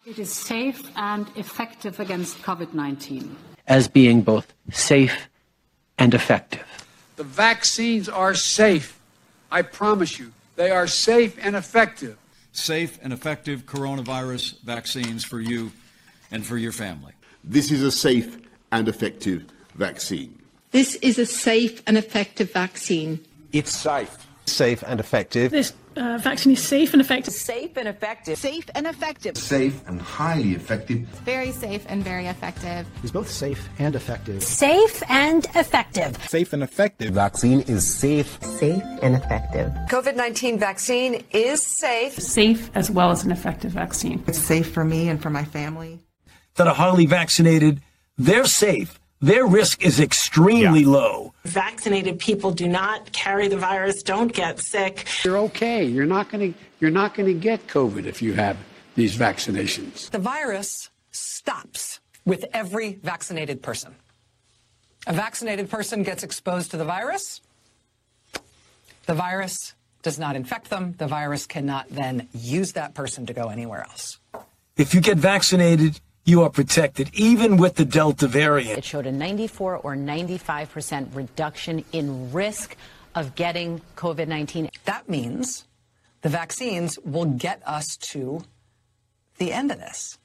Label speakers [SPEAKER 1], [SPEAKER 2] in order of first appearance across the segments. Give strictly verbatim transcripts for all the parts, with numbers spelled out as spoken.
[SPEAKER 1] It is safe and effective against COVID nineteen.
[SPEAKER 2] As being both safe and effective.
[SPEAKER 3] The vaccines are safe. I promise you, they are safe and effective.
[SPEAKER 4] Safe and effective coronavirus vaccines for you and for your family.
[SPEAKER 5] This is a safe and effective vaccine.
[SPEAKER 6] This is a safe and effective vaccine.
[SPEAKER 7] It's safe. Safe and effective.
[SPEAKER 8] This uh, vaccine is safe and effective.
[SPEAKER 9] Safe and effective.
[SPEAKER 10] Safe and effective.
[SPEAKER 11] Safe and highly effective.
[SPEAKER 12] Very safe and very effective.
[SPEAKER 13] It's both safe and effective.
[SPEAKER 14] Safe and effective.
[SPEAKER 15] Safe and effective.
[SPEAKER 16] Vaccine is safe.
[SPEAKER 17] Safe and effective.
[SPEAKER 18] COVID nineteen vaccine is safe.
[SPEAKER 8] Safe as well as an effective vaccine.
[SPEAKER 19] It's safe for me and for my family.
[SPEAKER 20] That are highly vaccinated, they're safe. Their risk is extremely yeah. low.
[SPEAKER 21] Vaccinated people do not carry the virus, don't get sick.
[SPEAKER 3] You're okay. You're not going to you're not going to get COVID if you have these vaccinations.
[SPEAKER 22] The virus stops with every vaccinated person. A vaccinated person gets exposed to the virus. The virus does not infect them. The virus cannot then use that person to go anywhere else.
[SPEAKER 20] If you get vaccinated, you are protected, even with the Delta variant.
[SPEAKER 23] It showed a ninety-four or ninety-five percent reduction in risk of getting COVID nineteen.
[SPEAKER 22] That means the vaccines will get us to the end of this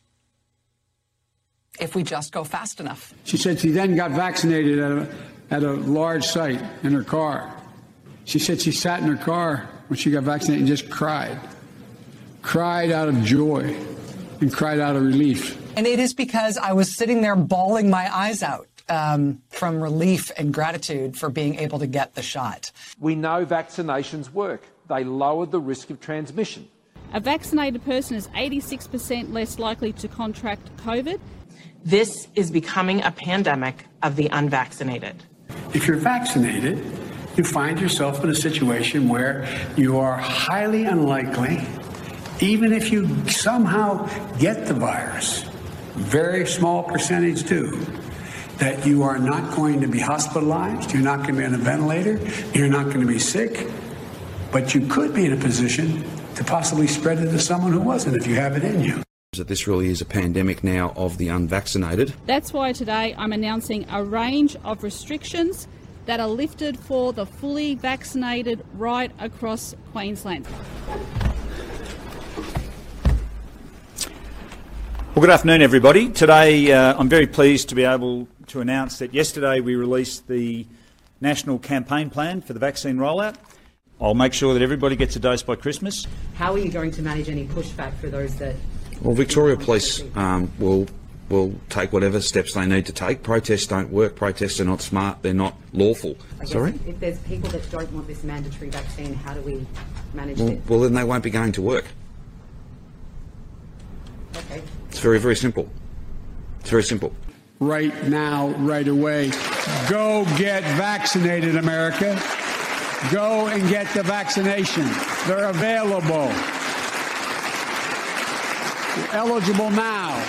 [SPEAKER 22] if we just go fast enough.
[SPEAKER 3] She said she then got vaccinated at a, at a large site in her car. She said she sat in her car when she got vaccinated and just cried, cried out of joy and cried out of relief.
[SPEAKER 22] And it is because I was sitting there bawling my eyes out um, from relief and gratitude for being able to get the shot.
[SPEAKER 24] We know vaccinations work. They lower the risk of transmission.
[SPEAKER 25] A vaccinated person is eighty-six percent less likely to contract COVID.
[SPEAKER 21] This is becoming a pandemic of the unvaccinated.
[SPEAKER 3] If you're vaccinated, you find yourself in a situation where you are highly unlikely, even if you somehow get the virus, very small percentage do, that you are not going to be hospitalized, you're not going to be on a ventilator, you're not going to be sick, but you could be in a position to possibly spread it to someone who wasn't if you have it in you.
[SPEAKER 26] That this really is a pandemic now of the unvaccinated.
[SPEAKER 25] That's why today I'm announcing a range of restrictions that are lifted for the fully vaccinated right across Queensland.
[SPEAKER 4] Well, good afternoon, everybody. Today, uh, I'm very pleased to be able to announce that yesterday we released the national campaign plan for the vaccine rollout. I'll make sure that everybody gets a dose by Christmas.
[SPEAKER 27] How are you going to manage any pushback for those that...
[SPEAKER 26] Well, Victoria Police um, will will take whatever steps they need to take. Protests don't work. Protests are not smart. They're not lawful.
[SPEAKER 27] Sorry? If there's people that don't want this mandatory vaccine, how do we manage
[SPEAKER 26] well,
[SPEAKER 27] it?
[SPEAKER 26] Well, then they won't be going to work.
[SPEAKER 27] Okay.
[SPEAKER 26] It's very, very simple. It's very simple.
[SPEAKER 3] Right now, right away. Go get vaccinated, America. Go and get the vaccination. They're available. You're eligible now.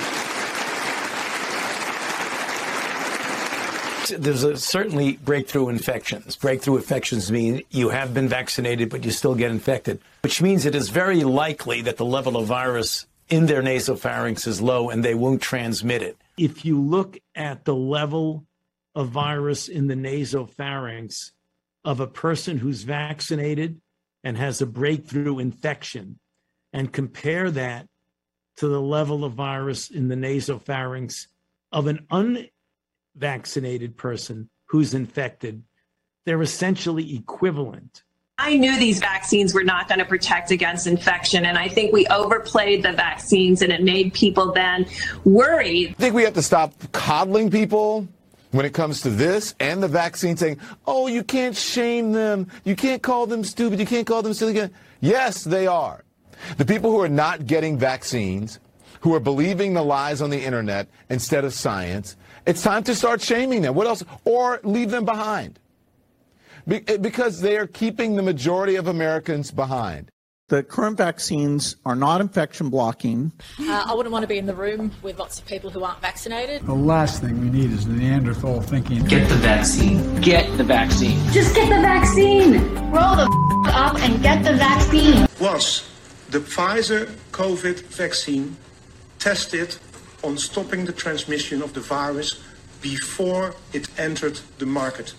[SPEAKER 13] There's a, certainly breakthrough infections. Breakthrough infections mean you have been vaccinated, but you still get infected, which means it is very likely that the level of virus in their nasopharynx is low and they won't transmit it.
[SPEAKER 28] If you look at the level of virus in the nasopharynx of a person who's vaccinated and has a breakthrough infection and compare that to the level of virus in the nasopharynx of an unvaccinated person who's infected, they're essentially equivalent.
[SPEAKER 29] I knew these vaccines were not going to protect against infection, and I think we overplayed the vaccines, and it made people then worried.
[SPEAKER 7] I think we have to stop coddling people when it comes to this and the vaccine, saying, oh, you can't shame them. You can't call them stupid. You can't call them silly. Yes, they are. The people who are not getting vaccines, who are believing the lies on the internet instead of science, it's time to start shaming them. What else? Or leave them behind. Be- because they are keeping the majority of Americans behind.
[SPEAKER 15] The current vaccines are not infection blocking.
[SPEAKER 30] Uh, I wouldn't want to be in the room with lots of people who aren't vaccinated.
[SPEAKER 3] The last thing we need is Neanderthal thinking.
[SPEAKER 2] Get the vaccine. Get the vaccine.
[SPEAKER 31] Just get the vaccine. Roll the f- up and get the vaccine.
[SPEAKER 11] Was the Pfizer COVID vaccine
[SPEAKER 1] tested on stopping the transmission of the virus before it entered the market.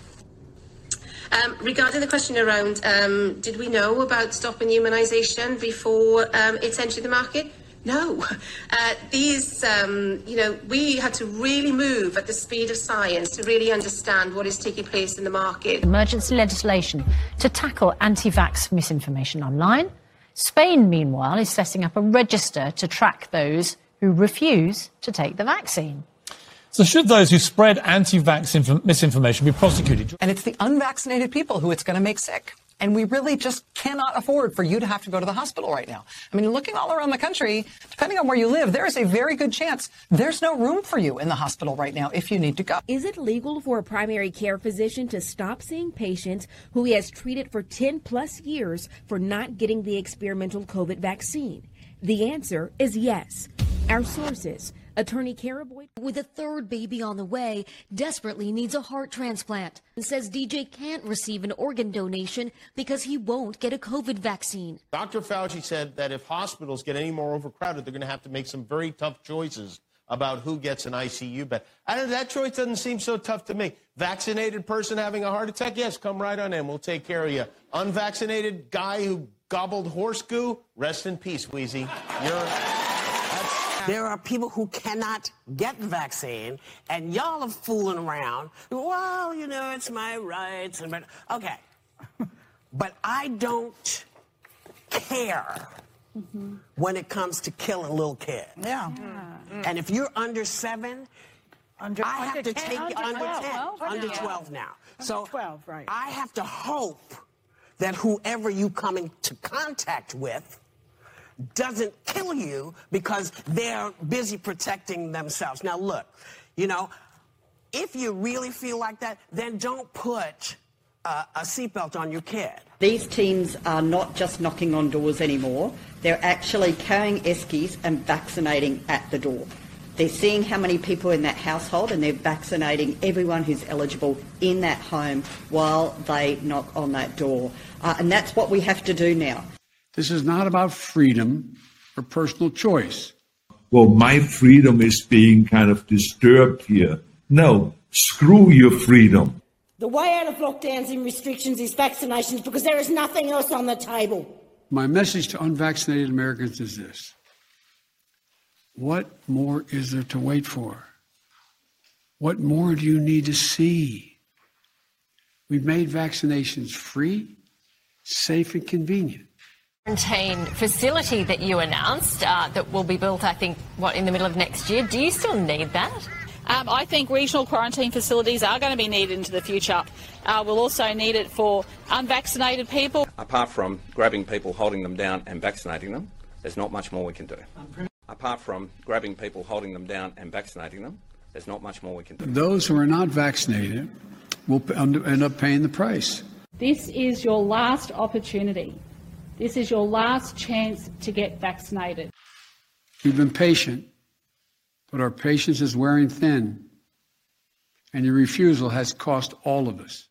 [SPEAKER 5] Um, regarding the question around, um, did we know about stopping immunisation before um, it entered the market? No. Uh, these, um, you know, we had to really move at the speed of science to really understand what is taking place in the market.
[SPEAKER 6] Emergency legislation to tackle anti-vax misinformation online. Spain, meanwhile, is setting up a register to track those who refuse to take the vaccine.
[SPEAKER 8] So should those who spread anti-vax inf- misinformation be prosecuted?
[SPEAKER 22] And it's the unvaccinated people who it's going to make sick. And we really just cannot afford for you to have to go to the hospital right now. I mean, looking all around the country, depending on where you live, there is a very good chance there's no room for you in the hospital right now if you need to go.
[SPEAKER 9] Is it legal for a primary care physician to stop seeing patients who he has treated for ten plus years for not getting the experimental COVID vaccine? The answer is yes. Our sources. Attorney Kara Boyd,
[SPEAKER 10] with a third baby on the way, desperately needs a heart transplant and says D J can't receive an organ donation because he won't get a COVID vaccine.
[SPEAKER 12] Doctor Fauci said that if hospitals get any more overcrowded, they're going to have to make some very tough choices about who gets an I C U bed. I don't, that choice doesn't seem so tough to me. Vaccinated person having a heart attack? Yes, come right on in. We'll take care of you. Unvaccinated guy who gobbled horse goo? Rest in peace, Wheezy. You're...
[SPEAKER 14] There are people who cannot get the vaccine, and y'all are fooling around. Well, you know, it's my rights. And okay. But I don't care mm-hmm. when it comes to killing little kids.
[SPEAKER 16] Yeah. Mm-hmm.
[SPEAKER 14] And if you're under seven,
[SPEAKER 16] under,
[SPEAKER 14] I have
[SPEAKER 16] under
[SPEAKER 14] to
[SPEAKER 16] ten,
[SPEAKER 14] take you under
[SPEAKER 16] twelve,
[SPEAKER 14] ten,
[SPEAKER 16] twelve,
[SPEAKER 14] under
[SPEAKER 16] yeah.
[SPEAKER 14] twelve now.
[SPEAKER 16] Under
[SPEAKER 14] so
[SPEAKER 16] twelve, right.
[SPEAKER 14] I have to hope that whoever you come into contact with doesn't kill you because they're busy protecting themselves. Now, look, you know, if you really feel like that, then don't put uh, a seatbelt on your kid.
[SPEAKER 17] These teams are not just knocking on doors anymore. They're actually carrying eskies and vaccinating at the door. They're seeing how many people in that household and they're vaccinating everyone who's eligible in that home while they knock on that door. Uh, and that's what we have to do now.
[SPEAKER 3] This is not about freedom or personal choice.
[SPEAKER 18] Well, my freedom is being kind of disturbed here. No, screw your freedom.
[SPEAKER 31] The way out of lockdowns and restrictions is vaccinations because there is nothing else on the table.
[SPEAKER 3] My message to unvaccinated Americans is this. What more is there to wait for? What more do you need to see? We've made vaccinations free, safe, and convenient.
[SPEAKER 32] Quarantine facility that you announced uh, that will be built, I think, what, in the middle of next year. Do you still need that?
[SPEAKER 25] Um, I think regional quarantine facilities are going to be needed into the future. Uh, we'll also need it for unvaccinated people.
[SPEAKER 33] Apart from grabbing people, holding them down and vaccinating them, there's not much more we can do. Apart from grabbing people, holding them down and vaccinating them, there's not much more we can do.
[SPEAKER 3] Those who are not vaccinated will end up paying the price.
[SPEAKER 25] This is your last opportunity. This is your last chance to get vaccinated.
[SPEAKER 3] We've been patient, but our patience is wearing thin, and your refusal has cost all of us.